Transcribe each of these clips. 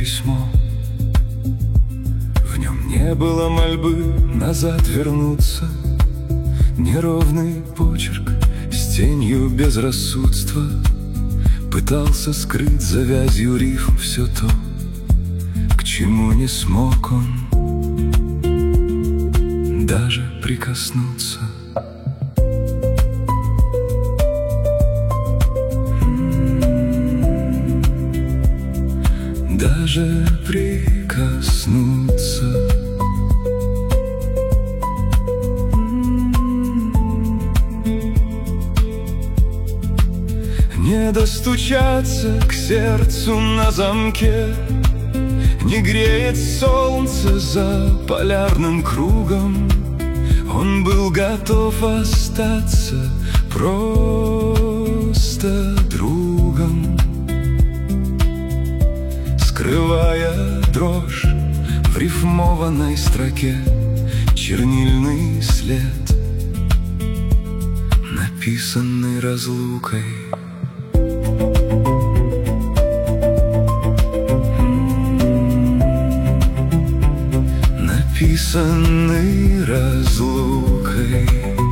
письмо. В нем не было мольбы назад вернуться, неровный почерк с тенью безрассудства пытался скрыть за вязью рифм все то, к чему не смог он даже прикоснуться. Даже прикоснуться. Не достучаться к сердцу на замке, не греет солнце за полярным кругом. Он был готов остаться просто другом, скрывая дрожь в рифмованной строке, чернильный след, написанный разлукой. Написанный разлукой.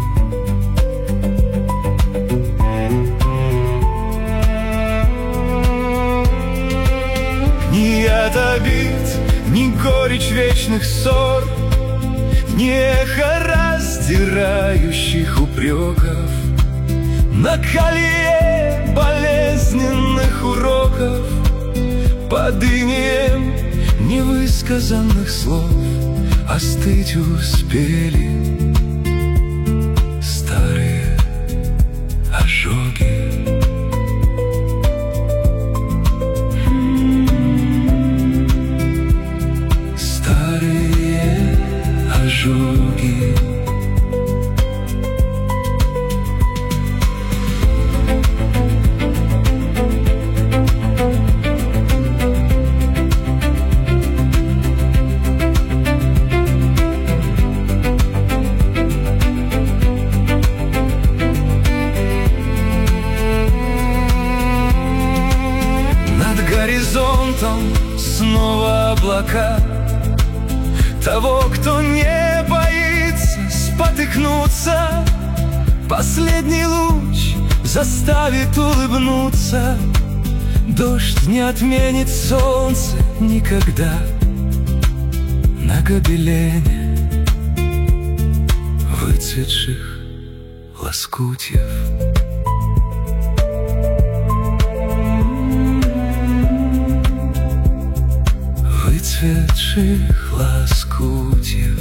Ни яд обид, ни горечь вечных ссор, ни эхо раздирающих упреков, на колье болезненных уроков, под инеем невысказанных слов остыть успели старые ожоги. Старые ожоги. Горизонтом снова облака, того, кто не боится спотыкнуться. Последний луч заставит улыбнуться. Дождь не отменит солнце никогда. На гобелене выцветших лоскутьев. Выцветших лоскутьев.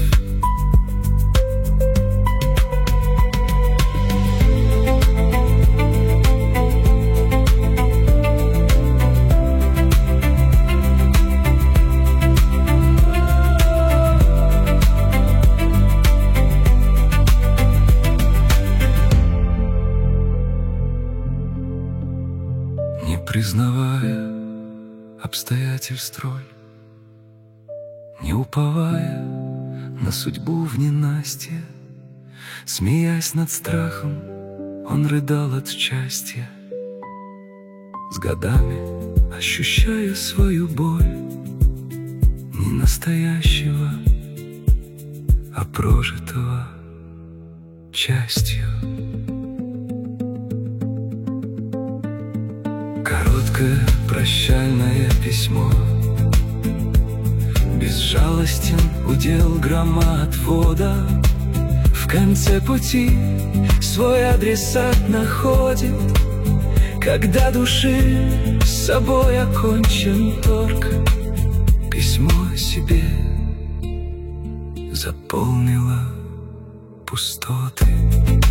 Не признавая обстоятельств роль, не уповая на судьбу в ненастье, смеясь над страхом, он рыдал от счастья. С годами ощущая свою боль, не настоящего, а прожитого частью. Короткое прощальное письмо, безжалостен удел громоотвода. В конце пути свой адресат находит, когда души с собой окончен торг. Письмо себе заполнило пустоты.